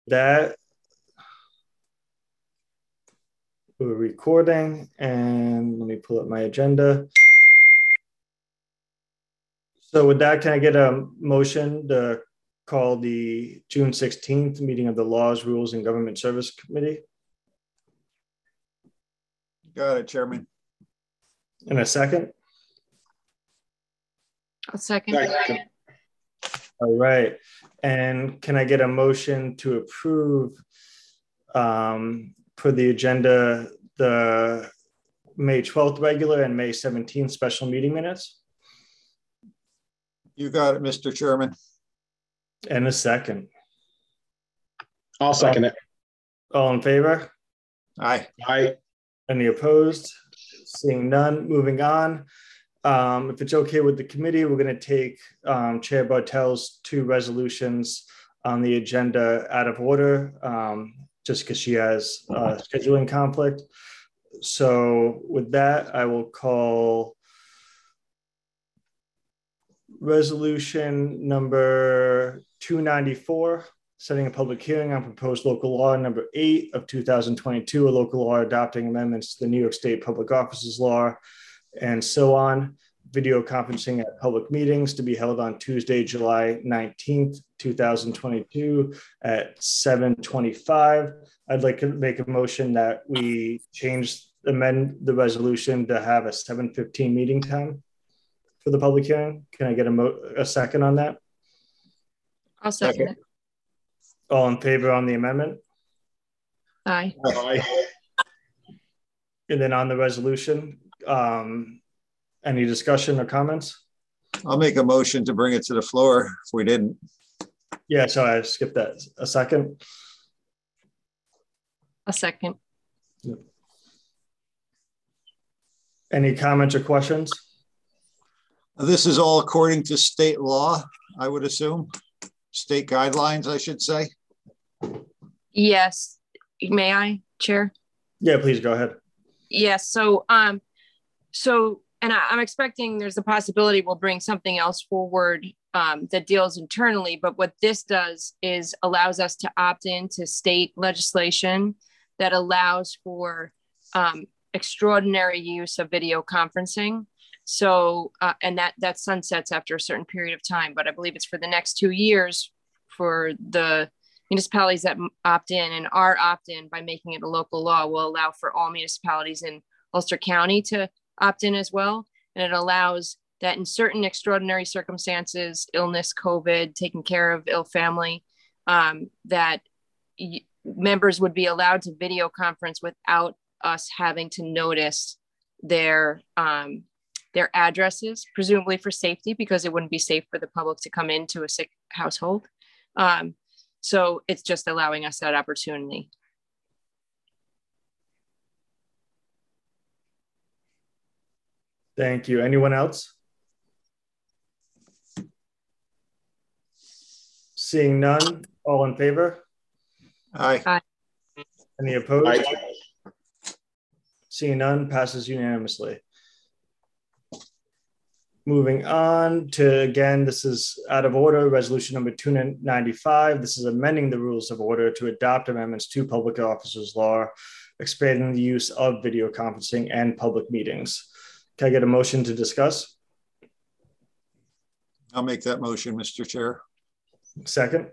that, we're recording, and let me pull up my agenda. So with that, can I get a motion to call the June 16th meeting of the Laws, Rules, and Government Service Committee? Got it, Chairman. In a second? I'll second. All right. And can I get a motion to approve for the agenda, the May 12th regular and May 17th special meeting minutes? You got it, Mr. Chairman. And a second. I'll second it. All in favor? Aye. Aye. Any opposed? Seeing none, moving on. If it's okay with the committee, we're going to take Chair Bartel's two resolutions on the agenda out of order, just because she has a scheduling conflict. So with that, I will call resolution number 294, setting a public hearing on proposed local law number 8 of 2022, a local law adopting amendments to the New York State Public Offices Law, and so on. Video conferencing at public meetings to be held on Tuesday, July 19th, 2022 at 7:25. I'd like to make a motion that we amend the resolution to have a 7:15 meeting time for the public hearing. Can I get a second on that? I'll second it. All in favor on the amendment? Aye. Aye. And then on the resolution, any discussion or comments? I'll make a motion to bring it to the floor if we didn't. Yeah, so I skipped that. A second? A second. Yep. Any comments or questions? This is all according to state law, I would assume. State guidelines, I should say. Yes. May I, Chair? Yeah, please go ahead. Yes. And I'm expecting there's a possibility we'll bring something else forward that deals internally. But what this does is allows us to opt into state legislation that allows for extraordinary use of video conferencing. So, and that sunsets after a certain period of time, but I believe it's for the next 2 years for the municipalities that opt in, and our opt-in by making it a local law will allow for all municipalities in Ulster County to opt in as well. And it allows that in certain extraordinary circumstances, illness, COVID, taking care of ill family, that members would be allowed to video conference without us having to notice their addresses, presumably for safety, because it wouldn't be safe for the public to come into a sick household. So it's just allowing us that opportunity. Thank you. Anyone else? Seeing none, all in favor? Aye. Aye. Any opposed? Aye. Seeing none, passes unanimously. Moving on to, again, this is out of order, resolution number 295. This is amending the rules of order to adopt amendments to Public Officers Law, expanding the use of video conferencing and public meetings. Can I get a motion to discuss? I'll make that motion, Mr. Chair. Second?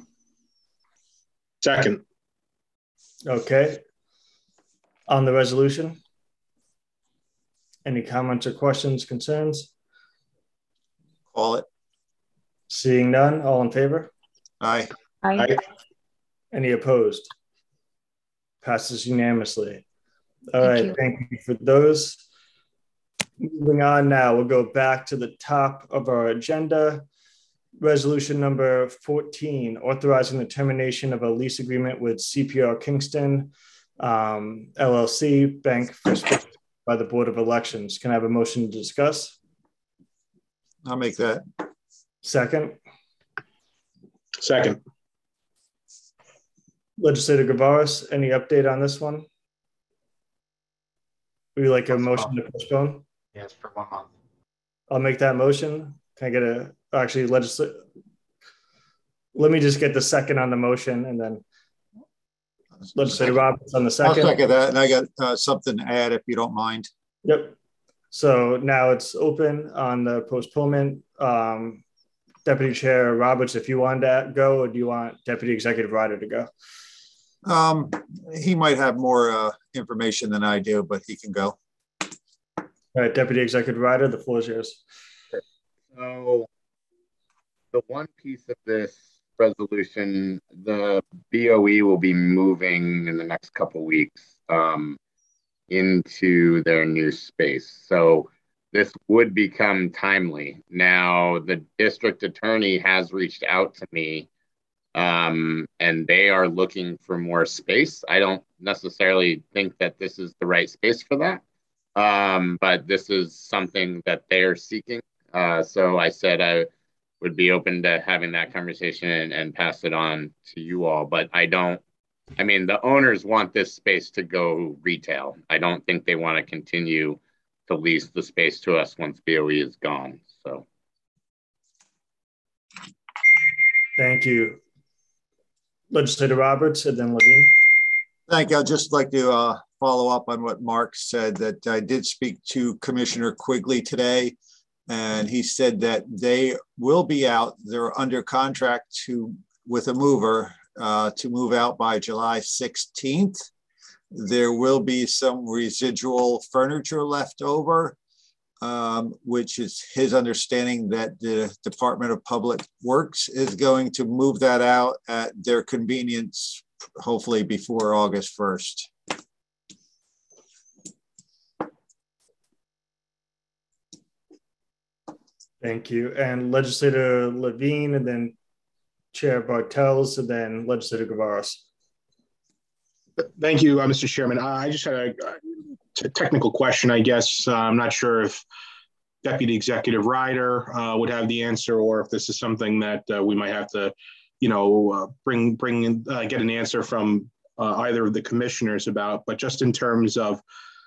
Second. Okay. On the resolution? Any comments or questions, concerns? Call it. Seeing none, all in favor? Aye. Aye. Aye. Any opposed? Passes unanimously. All right, thank you for those. Moving on now, we'll go back to the top of our agenda. Resolution number 14, authorizing the termination of a lease agreement with CPR Kingston, LLC, Bank for Space by the Board of Elections. Can I have a motion to discuss? I'll make that. Second? Second. Legislator Gavaris, any update on this one? Would you like a motion to postpone? Yes, for 1 month. I'll make that motion. Can I get let me just get the second on the motion, and then Legislator Roberts on the I'll second. second that, and I got something to add if you don't mind. Yep. So now it's open on the postponement. Deputy Chair Roberts, if you want to go, or do you want Deputy Executive Rider to go? He might have more information than I do, but he can go. All right, Deputy Executive Rider, the floor is yours. So the one piece of this resolution, the BOE will be moving in the next couple of weeks into their new space. So this would become timely. Now, the district attorney has reached out to me and they are looking for more space. I don't necessarily think that this is the right space for that, but this is something that they're seeking. So I said I would be open to having that conversation and pass it on to you all. But the owners want this space to go retail. I don't think they want to continue to lease the space to us once BOE is gone. So. Thank you. Legislator Roberts and then Levine. Thank you. I'd just like to follow up on what Mark said, that I did speak to Commissioner Quigley today, and he said that they will be out. They're under contract with a mover to move out by July 16th. There will be some residual furniture left over, which is his understanding that the Department of Public Works is going to move that out at their convenience, hopefully before August 1st. Thank you. And Legislator Levine, and then Chair Bartels, and then Legislator Gavaris. Thank you, Mr. Chairman. I just had a technical question, I guess. I'm not sure if Deputy Executive Rider would have the answer, or if this is something that we might have to, get an answer from either of the commissioners about. But just in terms of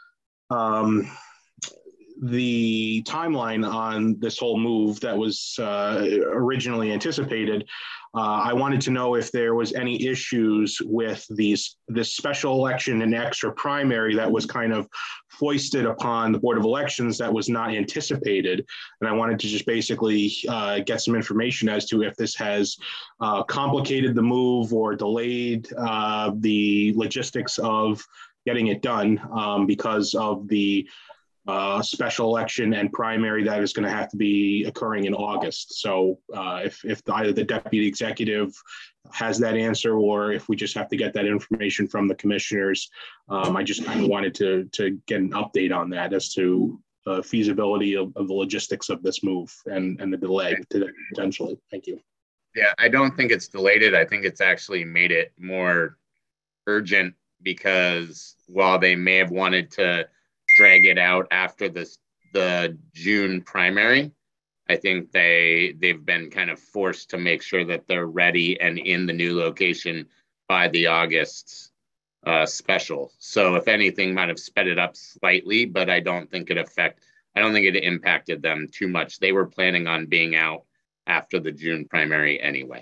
the timeline on this whole move that was originally anticipated, I wanted to know if there was any issues with this special election and extra primary that was kind of foisted upon the Board of Elections that was not anticipated. And I wanted to just basically get some information as to if this has complicated the move or delayed the logistics of getting it done because of the special election and primary that is going to have to be occurring in August. So if either the deputy executive has that answer, or if we just have to get that information from the commissioners, I just kind of wanted to get an update on that as to feasibility of the logistics of this move and the delay to that potentially. Thank you. Yeah, I don't think it's delayed it. I think it's actually made it more urgent, because while they may have wanted to drag it out after the June primary, I think they've been kind of forced to make sure that they're ready and in the new location by the August special. So if anything, might have sped it up slightly, but I don't think it impacted them too much. They were planning on being out after the June primary anyway.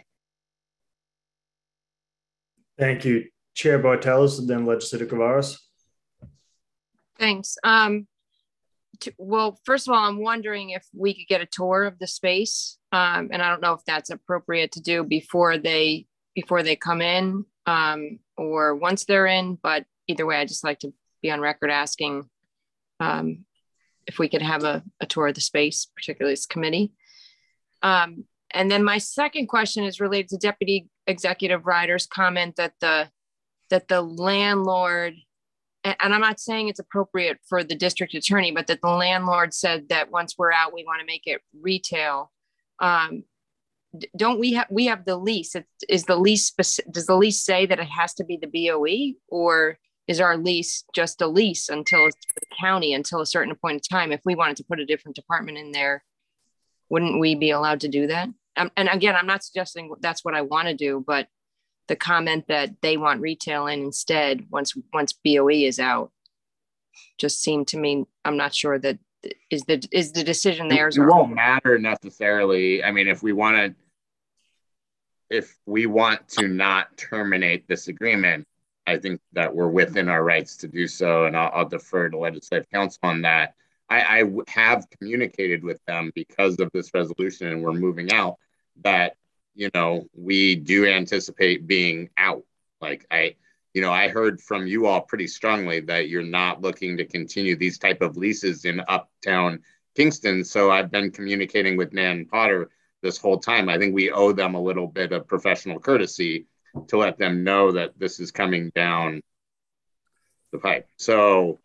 Thank you. Chair Bartels, and then Legislator Gavaris. Thanks. Well, first of all, I'm wondering if we could get a tour of the space. And I don't know if that's appropriate to do before they come in or once they're in, but either way, I'd just like to be on record asking if we could have a tour of the space, particularly this committee. And then my second question is related to Deputy Executive Rider's comment that the landlord, and I'm not saying it's appropriate for the district attorney, but that the landlord said that once we're out, we want to make it retail. Don't we have the lease? Does the lease say that it has to be the BOE, or is our lease just a lease until it's the county until a certain point in time? If we wanted to put a different department in there, wouldn't we be allowed to do that? And again, I'm not suggesting that's what I want to do, but the comment that they want retail in instead once BOE is out just seemed to me, I'm not sure that is the decision theirs. It won't matter necessarily. I mean, if we want to not terminate this agreement, I think that we're within our rights to do so, and I'll defer to legislative council on that. I have communicated with them because of this resolution, and we're moving out, that, you know, we do anticipate being out. Like I heard from you all pretty strongly that you're not looking to continue these type of leases in uptown Kingston. So I've been communicating with Nan Potter this whole time. I think we owe them a little bit of professional courtesy to let them know that this is coming down the pipe. So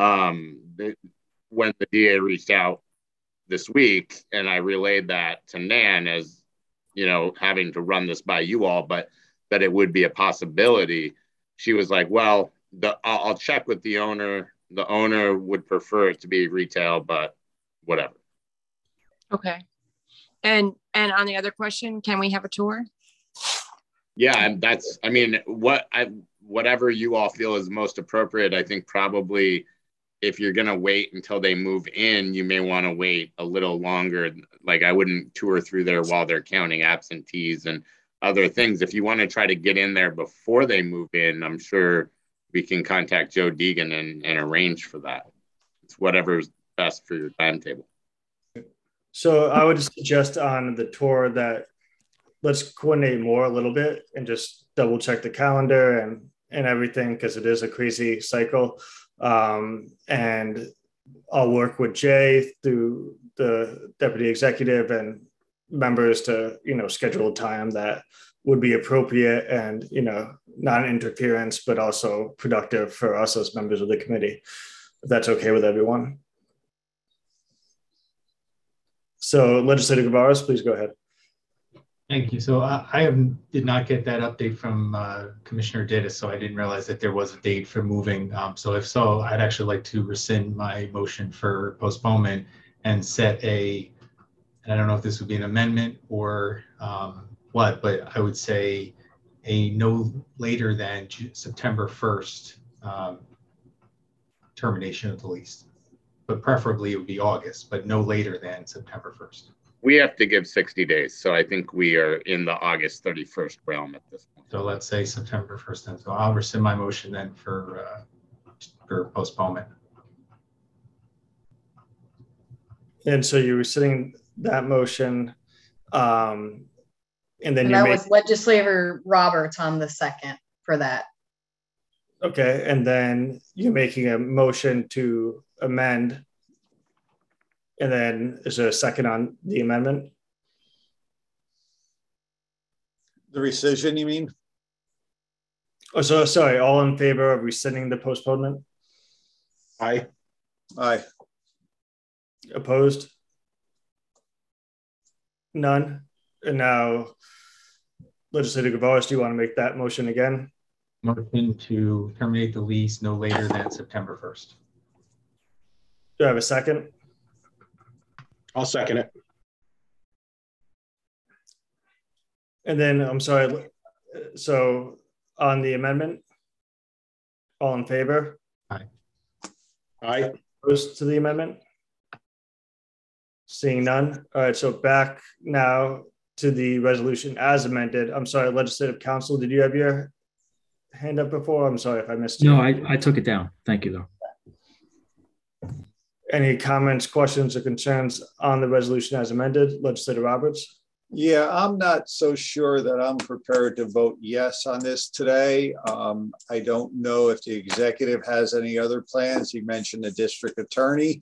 when the DA reached out this week, and I relayed that to Nan as, you know, having to run this by you all, but that it would be a possibility, she was like, well, I'll check with the owner. The owner would prefer it to be retail, but whatever. Okay. And on the other question, can we have a tour? Yeah, and that's, I mean, whatever you all feel is most appropriate. I think probably if you're going to wait until they move in, you may want to wait a little longer. Like, I wouldn't tour through there while they're counting absentees and other things. If you want to try to get in there before they move in, I'm sure we can contact Joe Deegan and arrange for that. It's whatever's best for your timetable. So I would suggest on the tour that let's coordinate more a little bit and just double check the calendar and everything, because it is a crazy cycle. And I'll work with Jay through the deputy executive and members to, you know, schedule a time that would be appropriate and, you know, not interference, but also productive for us as members of the committee, if that's okay with everyone. So Legislator Gavaris, please go ahead. Thank you. So I did not get that update from Commissioner Dittus, so I didn't realize that there was a date for moving. So if so, I'd actually like to rescind my motion for postponement and set and I don't know if this would be an amendment or what, but I would say a no later than September 1st termination of the lease. But preferably it would be August, but no later than September 1st. We have to give 60 days. So I think we are in the August 31st realm at this point. So let's say September 1st then. So I'll rescind my motion then for postponement. And so you're rescinding that motion. And then that was Legislator Roberts on the second for that. Okay. And then you're making a motion to amend. And then is there a second on the amendment? The rescission, you mean? Oh, so sorry, all in favor of rescinding the postponement? Aye. Aye. Opposed? None. And now, Legislator Gavaris, do you want to make that motion again? Motion to terminate the lease no later than September 1st. Do I have a second? I'll second it. And then, I'm sorry, so on the amendment, all in favor? Aye. Aye. Opposed to the amendment? Seeing none. All right, so back now to the resolution as amended. I'm sorry, Legislative Council, did you have your hand up before? I'm sorry if I missed it. No, I took it down. Thank you, though. Any comments, questions, or concerns on the resolution as amended? Legislator Roberts? Yeah, I'm not so sure that I'm prepared to vote yes on this today. I don't know if the executive has any other plans. He mentioned the district attorney.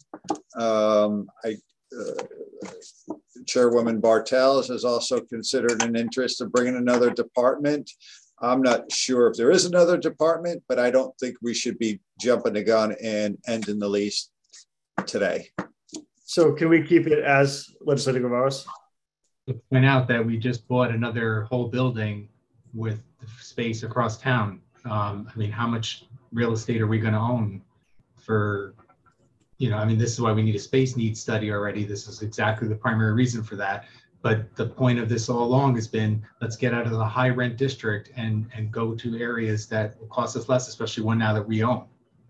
Chairwoman Bartels has also considered an interest of bringing another department. I'm not sure if there is another department, but I don't think we should be jumping the gun and ending the lease today. So can we keep it as Legislator Gavaris? To point out that we just bought another whole building with space across town. I mean, how much real estate are we going to own for, you know, I mean, this is why we need a space needs study already. This is exactly the primary reason for that. But the point of this all along has been, let's get out of the high rent district and go to areas that will cost us less, especially one now that we own.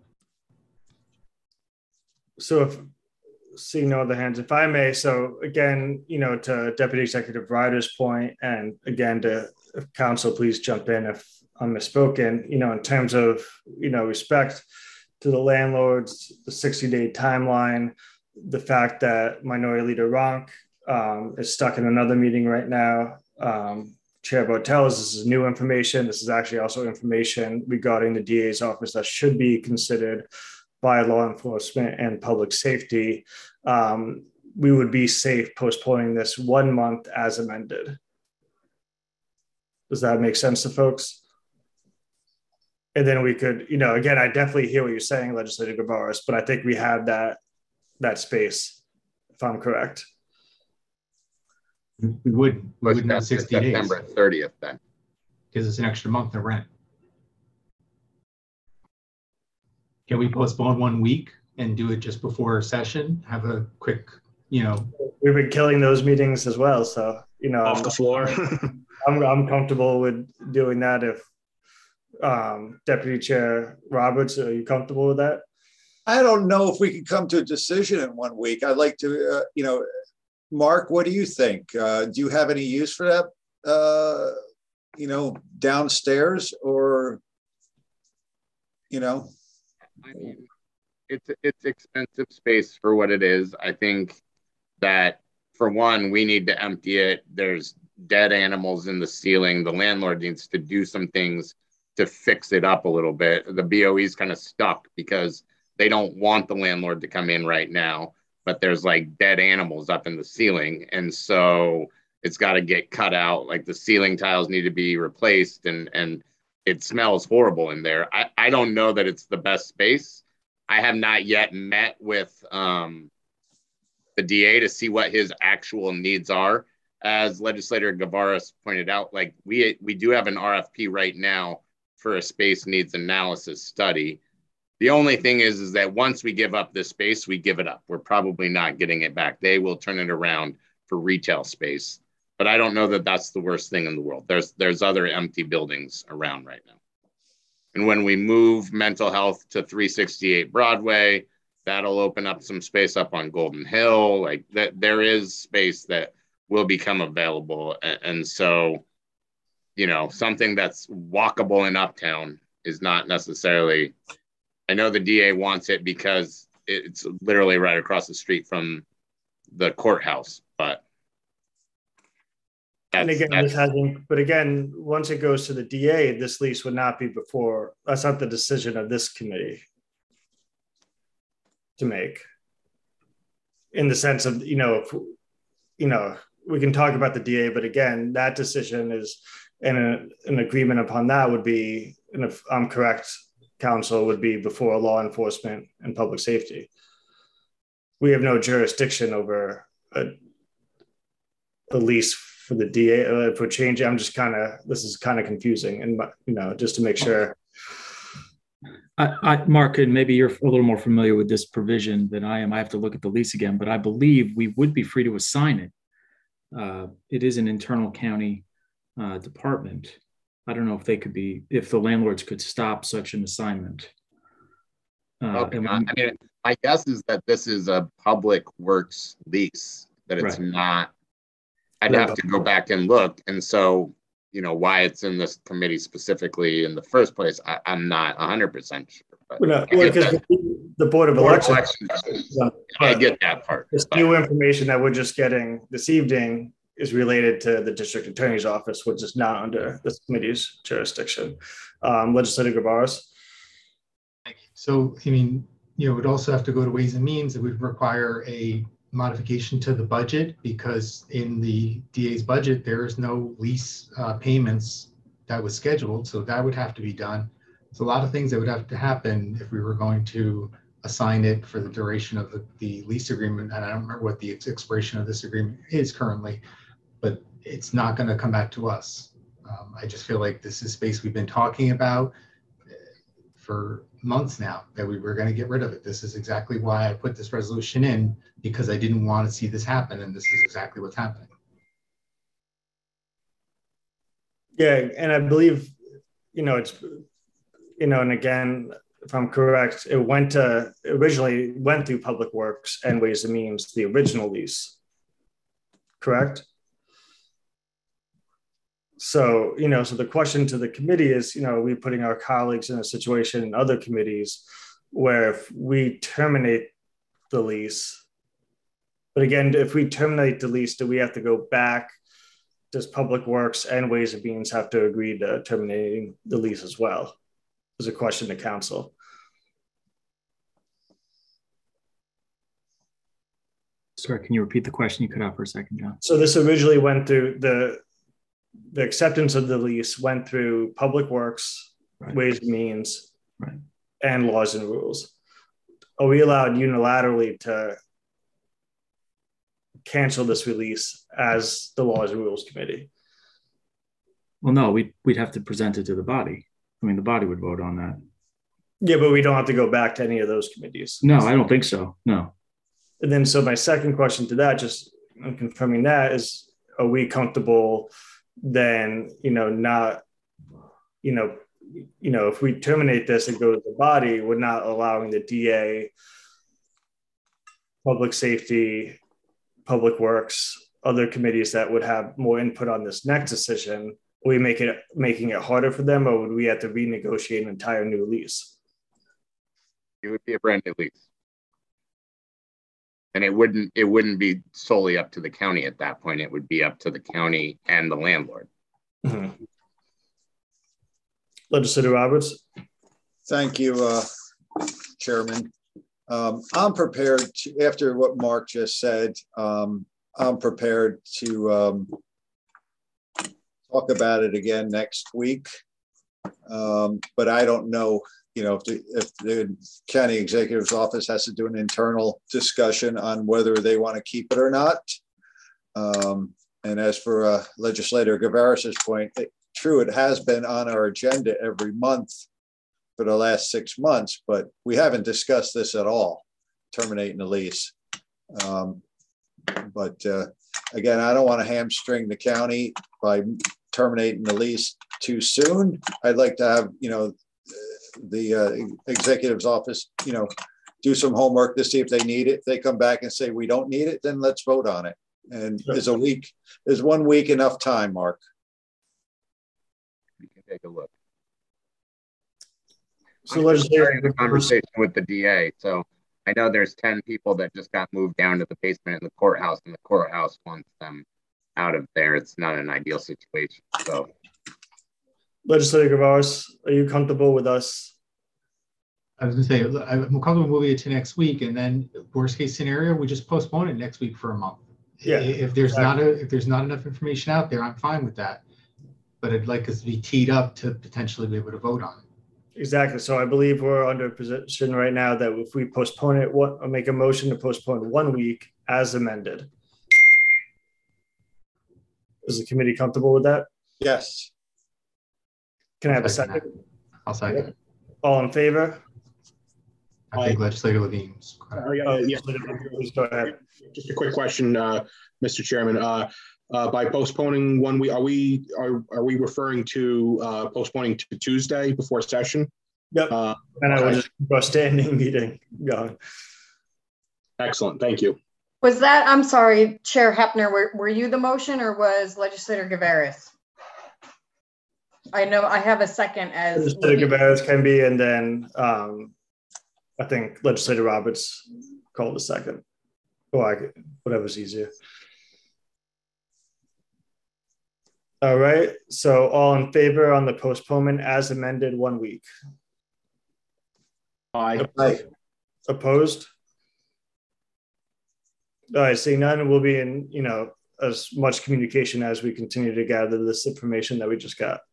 So if seeing no other hands, if I may, so again, you know, to Deputy Executive Ryder's point, and again, to council, please jump in if misspoken, in terms of, respect to the landlords, the 60-day timeline, the fact that Minority Leader Ronk is stuck in another meeting right now. Chair Botells, this is new information. This is actually also information regarding the DA's office that should be considered by law enforcement and public safety. We would be safe postponing this 1 month as amended. Does that make sense to folks? And then we could, again, I definitely hear what you're saying, Legislator Gavaris, but I think we have that space, if I'm correct. We would know 60 days. September 30th then. Because it's an extra month of rent. Can we postpone 1 week and do it just before a session? Have a quick, We've been killing those meetings as well. So, off the floor. I'm comfortable with doing that. If Deputy Chair Roberts, are you comfortable with that? I don't know if we can come to a decision in 1 week. I'd like to, Mark, what do you think? Do you have any use for that, downstairs or, I mean, it's expensive space for what it is. I think that for one, we need to empty it. There's dead animals in the ceiling. The landlord needs to do some things to fix it up a little bit. The BOE is kind of stuck because they don't want the landlord to come in right now, but there's like dead animals up in the ceiling. And so it's got to get cut out. Like the ceiling tiles need to be replaced and it smells horrible in there. I don't know that it's the best space. I have not yet met with the DA to see what his actual needs are. As Legislator Gavaris pointed out, like we do have an RFP right now for a space needs analysis study. The only thing is that once we give up this space, we give it up. We're probably not getting it back. They will turn it around for retail space. But I don't know that that's the worst thing in the world. There's other empty buildings around right now. And when we move mental health to 368 Broadway, that'll open up some space up on Golden Hill. Like there is space that will become available. And so, something that's walkable in Uptown is not necessarily, I know the DA wants it because it's literally right across the street from the courthouse, but but again, once it goes to the DA, this lease would not be before, that's not the decision of this committee to make. In the sense of, we can talk about the DA, but again, that decision is, and an agreement upon that would be, and if I'm correct, council would be before law enforcement and public safety. We have no jurisdiction over a lease for the DA for change. I'm just this is kind of confusing, and just to make sure. Mark, and maybe you're a little more familiar with this provision than I am. I have to look at the lease again, but I believe we would be free to assign it. It is an internal county department. I don't know if if the landlords could stop such an assignment. Okay. My guess is that this is a public works lease, that it's not. I'd have to go back and look. And so, why it's in this committee specifically in the first place, I'm not 100% sure. Because the Board of Elections, I get that part. This new information that we're just getting this evening is related to the district attorney's office, which is not under this committee's jurisdiction. Legislator Gavaris. So, it would also have to go to Ways and Means. It would require a modification to the budget because in the DA's budget, there is no lease payments that was scheduled. So that would have to be done. There's a lot of things that would have to happen if we were going to assign it for the duration of the lease agreement. And I don't remember what the expiration of this agreement is currently, but it's not going to come back to us. I just feel like this is space we've been talking about for months now, that we were going to get rid of it. This is exactly why I put this resolution in, because I didn't want to see this happen. And this is exactly what's happening. Yeah. And I believe, it's, and again, if I'm correct, it originally went through Public Works and Ways and Means, the original lease, correct? So, so the question to the committee is, are we putting our colleagues in a situation in other committees where if we terminate the lease, but again, if we terminate the lease, do we have to go back? Does Public Works and Ways and Means have to agree to terminating the lease as well? Is a question to council. Sorry, can you repeat the question? You cut out for a second, John. So this originally went through the acceptance of the lease went through Public Works, right, Ways and Means, right, and Laws and Rules. Are we allowed unilaterally to cancel this release as the Laws and Rules Committee? Well, no, we'd have to present it to the body. I mean, the body would vote on that. Yeah, but we don't have to go back to any of those committees. No, I don't think so. No. And then, so my second question to that, just confirming that, is, are we comfortable then, not, if we terminate this and go to the body, we're not allowing the DA, Public Safety, Public Works, other committees that would have more input on this next decision, are we making it harder for them, or would we have to renegotiate an entire new lease? It would be a brand new lease. And it wouldn't be solely up to the county at that point. It would be up to the county and the landlord. Mm-hmm. Legislator Roberts. Thank you, Chairman. I'm prepared to, after what Mark just said, I'm prepared to talk about it again next week. But I don't know, if the county executive's office has to do an internal discussion on whether they want to keep it or not. And as for Legislator Gavaris's point, true, it has been on our agenda every month for the last 6 months, but we haven't discussed this at all, terminating the lease. But again, I don't want to hamstring the county by terminating the lease too soon. I'd like to have, the executive's office, do some homework to see if they need it. If they come back and say we don't need it, then let's vote on it. And is 1 week enough time, Mark? We can take a look. So let's hear the conversation with the DA. So I know there's 10 people that just got moved down to the basement in the courthouse, and the courthouse wants them out of there. It's not an ideal situation. So, Legislator Gavaris, are you comfortable with us? I was going to say, I'm comfortable moving it to next week, and then worst case scenario, we just postpone it next week for a month. Yeah. If there's not enough information out there, I'm fine with that. But I'd like us to be teed up to potentially be able to vote on it. Exactly. So I believe we're under a position right now that if we postpone it, or make a motion to postpone 1 week as amended. Is the committee comfortable with that? Yes. Can I have a second? I'll second. All in favor? I think Legislator Levine's. Please go ahead. Just a quick question, Mr. Chairman. By postponing 1 week, are we referring to postponing to Tuesday before session? Yep. And I will just keep our standing meeting going. Excellent. Thank you. Was that, I'm sorry, Chair Hepner, were you the motion or was Legislator Gavaris? I know I have a second as Legislator Gavaris can be, and then I think Legislator Roberts called a second. Or whatever's easier. All right. So all in favor on the postponement as amended 1 week? Aye. Opposed? All right. Seeing none, we'll be in, as much communication as we continue to gather this information that we just got.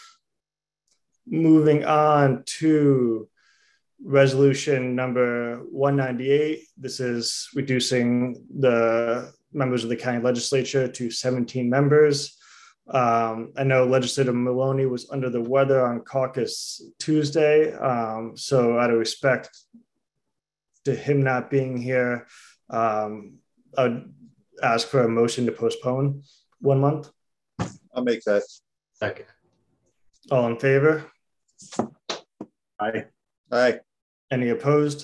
Moving on to resolution number 198. This is reducing the members of the county legislature to 17 members. I know Legislator Maloney was under the weather on caucus Tuesday. So out of respect to him not being here, I would ask for a motion to postpone 1 month. I'll make that. Second. All in favor? Aye. Aye. Any opposed?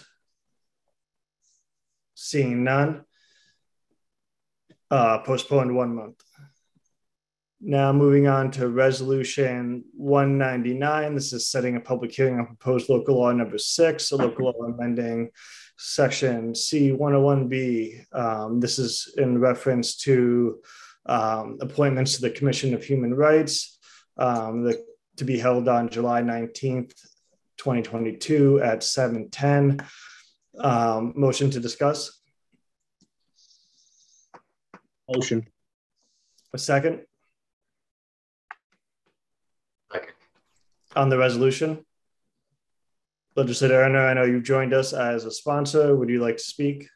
Seeing none. Postponed 1 month. Now moving on to resolution 199. This is setting a public hearing on proposed local law number 6, a local law amending section C101B. This is in reference to appointments to the Commission of Human Rights to be held on July 19th, 2022 at 7:10. Motion to discuss. Motion. A second. Second. On the resolution. Legislator Erner, I know you've joined us as a sponsor. Would you like to speak?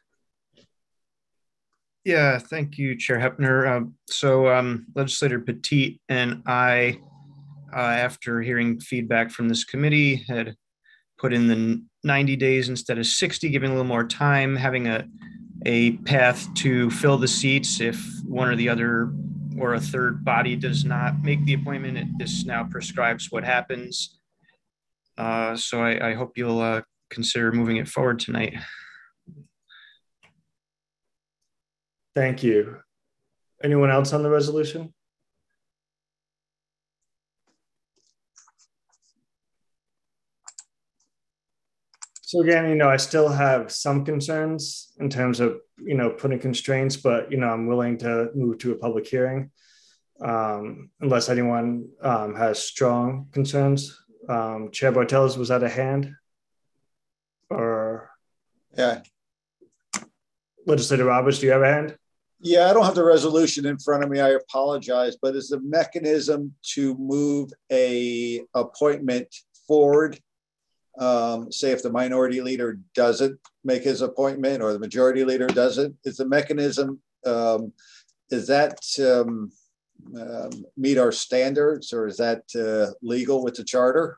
Yeah, thank you, Chair Hepner. Legislator Petit and I, after hearing feedback from this committee, had put in the 90 days instead of 60, giving a little more time, having a path to fill the seats if one or the other or a third body does not make the appointment. This now prescribes what happens. So I hope you'll consider moving it forward tonight. Thank you. Anyone else on the resolution? So again, I still have some concerns in terms of, putting constraints, but, I'm willing to move to a public hearing unless anyone has strong concerns. Chair Bartels, was that a hand? Or yeah. Legislator Roberts, do you have a hand? Yeah, I don't have the resolution in front of me. I apologize, but is the mechanism to move a appointment forward? Say if the minority leader doesn't make his appointment or the majority leader doesn't, is the mechanism, is that meet our standards, or is that legal with the charter?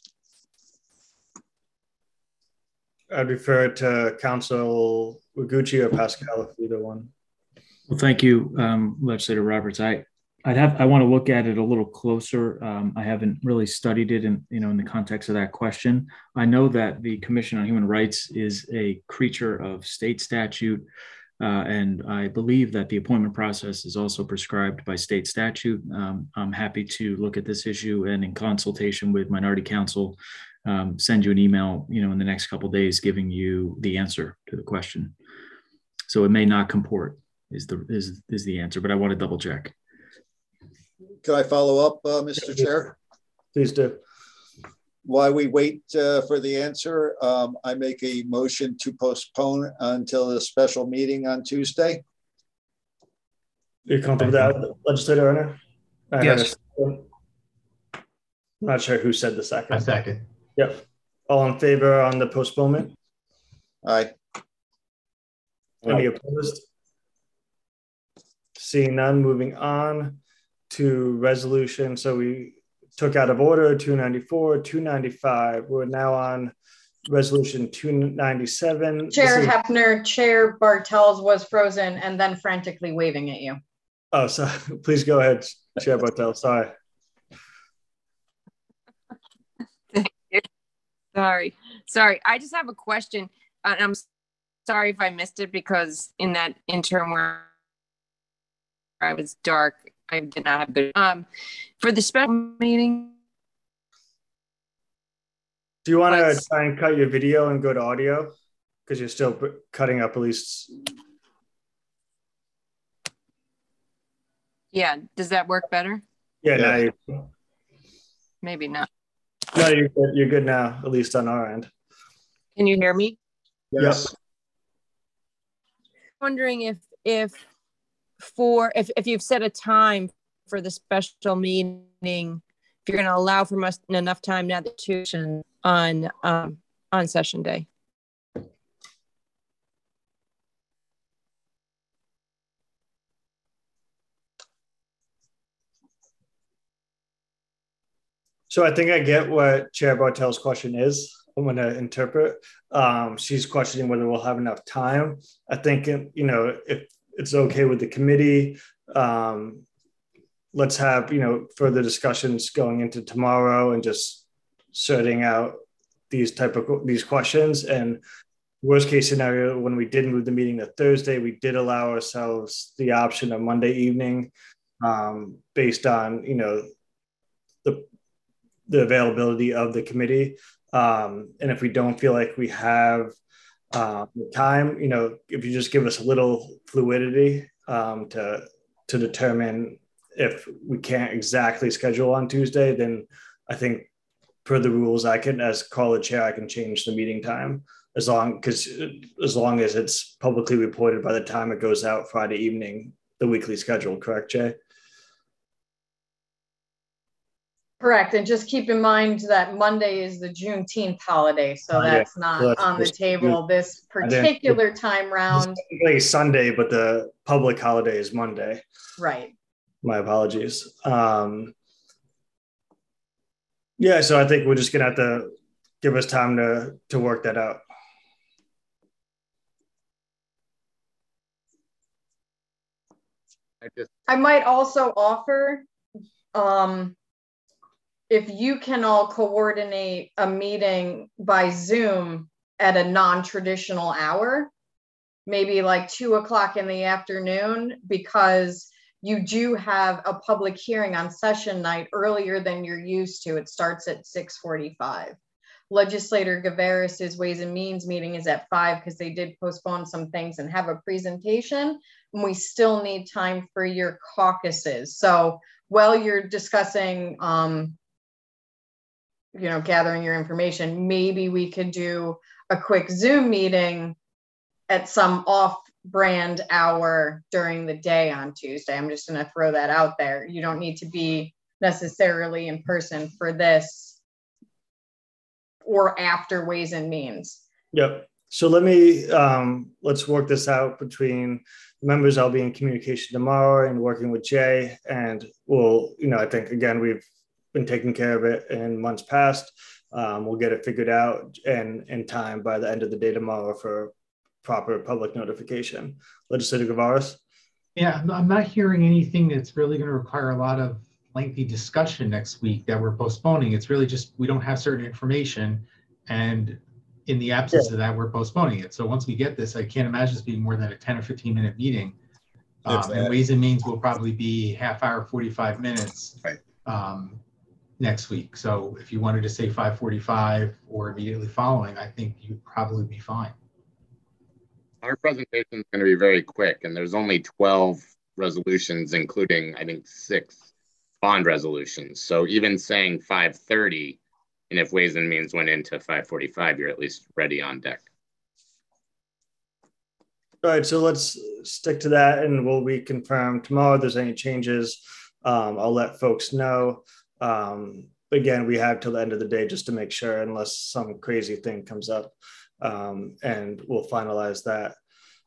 I'd refer it to Council Uguchi or Pascal, if either one. Well, thank you, Legislator Roberts. I want to look at it a little closer. I haven't really studied it in the context of that question. I know that the Commission on Human Rights is a creature of state statute, and I believe that the appointment process is also prescribed by state statute. I'm happy to look at this issue and, in consultation with Minority Counsel, send you an email, in the next couple of days, giving you the answer to the question. So it may not comport is the answer, but I want to double check. Can I follow up, Mr. Chair? Please do. While we wait for the answer, I make a motion to postpone until the special meeting on Tuesday. You're comfortable with that, Legislator Erner? Yes. I'm not sure who said the second. A second. Yep. All in favor on the postponement? Aye. Any opposed? Seeing none, moving on to resolution. So we took out of order 294, 295. We're now on resolution 297. Chair Hepner, Chair Bartels was frozen and then frantically waving at you. Oh, so please go ahead, Chair Bartels. Sorry. Thank you. Sorry. I just have a question. And I'm sorry if I missed it, because in that interim where I was dark, I did not have good. For the special meeting. Do you want to try and cut your video and go to audio? Because you're still cutting up at least. Yeah. Does that work better? Yeah. Yeah. Now Maybe not. no, you're good now, at least on our end. Can you hear me? Yes. Yep. Wondering if you've set a time for the special meeting, if you're going to allow for us enough time now that tuition on session day. So I think I get what Chair Bartel's question is. I'm going to interpret. She's questioning whether we'll have enough time. I think, if it's okay with the committee, let's have, further discussions going into tomorrow and just sorting out these questions. And worst case scenario, when we did move the meeting to Thursday, we did allow ourselves the option of Monday evening based on, the availability of the committee. And if we don't feel like we have the time, if you just give us a little fluidity to determine if we can't exactly schedule on Tuesday, then I think per the rules, I can, as call chair, I can change the meeting time as long as it's publicly reported by the time it goes out Friday evening, the weekly schedule. Correct, Jay? Correct. And just keep in mind that Monday is the Juneteenth holiday. So that's not on the table this particular time round. It's Sunday, but the public holiday is Monday. Right. My apologies. Yeah, so I think we're just going to have to give us time to work that out. I might also offer, if you can all coordinate a meeting by Zoom at a non-traditional hour, maybe like 2:00 in the afternoon, because you do have a public hearing on session night earlier than you're used to. It starts at 6:45. Legislator Gaveras' Ways and Means meeting is at 5 because they did postpone some things and have a presentation. And we still need time for your caucuses. So while you're discussing, gathering your information, maybe we could do a quick Zoom meeting at some off-brand hour during the day on Tuesday. I'm just going to throw that out there. You don't need to be necessarily in person for this or after Ways and Means. Yep. So let's work this out between the members. I'll be in communication tomorrow and working with Jay, and I think, again, we've been taking care of it in months past. We'll get it figured out and in time by the end of the day tomorrow for proper public notification. Legislator Gaveras? Yeah, I'm not hearing anything that's really going to require a lot of lengthy discussion next week that we're postponing. It's really just we don't have certain information, and in the absence of that, we're postponing it. So once we get this, I can't imagine this being more than a 10 or 15 minute meeting. And Ways and Means will probably be half hour, 45 minutes next week. So if you wanted to say 5:45 or immediately following, I think you'd probably be fine. Our presentation is going to be very quick, and there's only 12 resolutions, including, I think, 6 bond resolutions. So even saying 5:30, and if Ways and Means went into 5:45, you're at least ready on deck. All right, so let's stick to that, and we'll reconfirm tomorrow if there's any changes. I'll let folks know. Again, we have till the end of the day just to make sure, unless some crazy thing comes up, and we'll finalize that.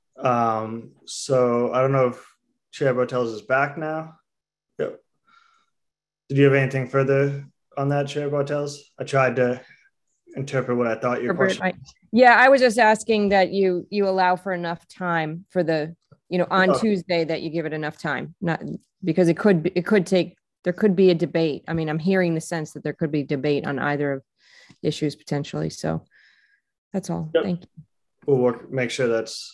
So I don't know if Chair Bartels is back now. Yep. Did you have anything further on that, Chair Bartels? I tried to interpret what I thought your question was. Yeah, I was just asking that you allow for enough time for the, on Tuesday, that you give it enough time, not because there could be a debate. I mean, I'm hearing the sense that there could be debate on either of issues potentially. So that's all. Yep. Thank you. We'll make sure that's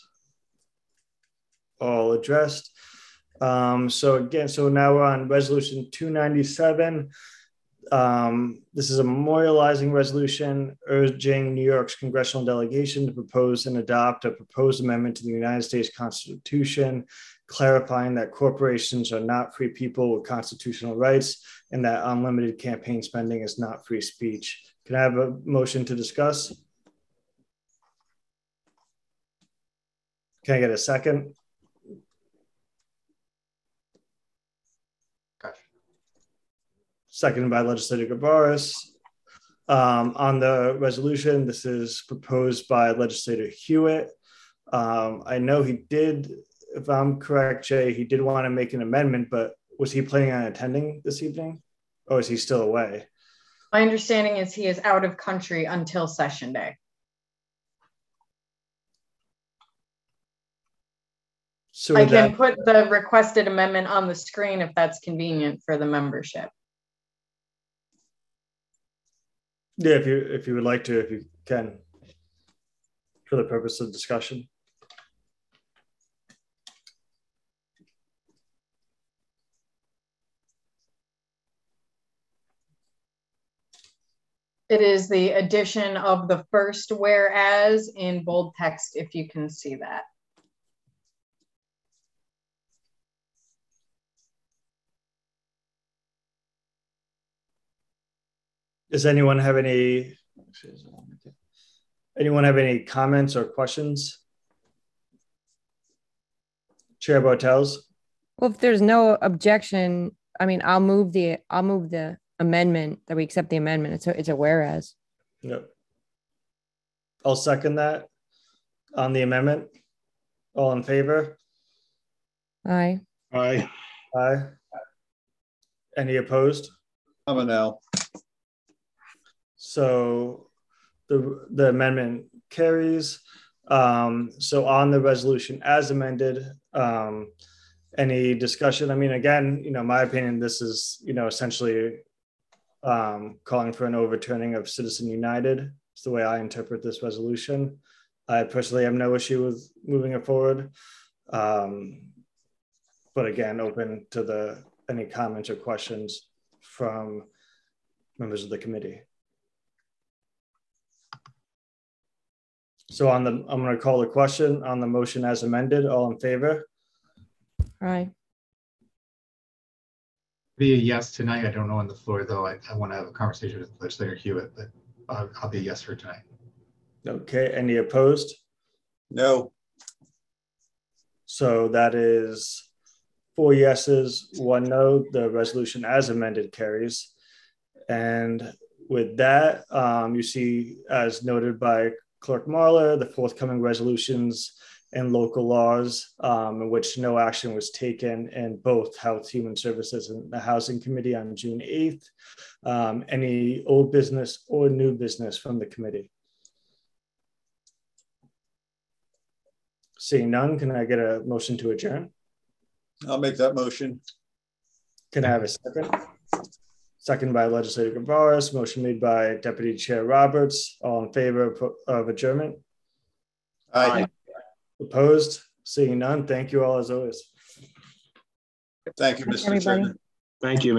all addressed. So now we're on resolution 297. This is a memorializing resolution urging New York's congressional delegation to propose and adopt a proposed amendment to the United States Constitution, clarifying that corporations are not free people with constitutional rights and that unlimited campaign spending is not free speech. Can I have a motion to discuss? Can I get a second? Seconded by Legislator Gaveras. On the resolution, this is proposed by Legislator Hewitt. I know he did, if I'm correct, Jay, he did want to make an amendment, but was he planning on attending this evening, or is he still away? My understanding is he is out of country until session day. So I can put the requested amendment on the screen if that's convenient for the membership. Yeah, if you would like to, if you can, for the purpose of discussion. It is the addition of the first whereas in bold text, if you can see that. Does anyone have any comments or questions? Chair Bartels? Well, if there's no objection, I mean, I'll move the amendment, that we accept the amendment. It's a whereas. Yep. I'll second that on the amendment. All in favor? Aye. Aye. Aye. Any opposed? I'm a no. So the amendment carries. So on the resolution as amended, any discussion? I mean, again, my opinion, this is, essentially calling for an overturning of Citizen United. It's the way I interpret this resolution. I personally have no issue with moving it forward. But again, open to any comments or questions from members of the committee. So I'm going to call the question on the motion as amended. All in favor? Aye. Be a yes tonight. I don't know on the floor though. I want to have a conversation with Legislator Hewitt, but I'll be a yes for tonight. Okay. Any opposed? No. So that is 4 yeses, 1 no. The resolution as amended carries. And with that, you see, as noted by Clerk Marler, the forthcoming resolutions and local laws in which no action was taken in both Health, Human Services, and the Housing Committee on June 8th. Any old business or new business from the committee? Seeing none, can I get a motion to adjourn? I'll make that motion. Can I have a second? Second by Legislator Gavaris. Motion made by Deputy Chair Roberts. All in favor of adjournment? Aye. Opposed? Seeing none. Thank you all as always. Thank you, Mr. Chairman. Thank you.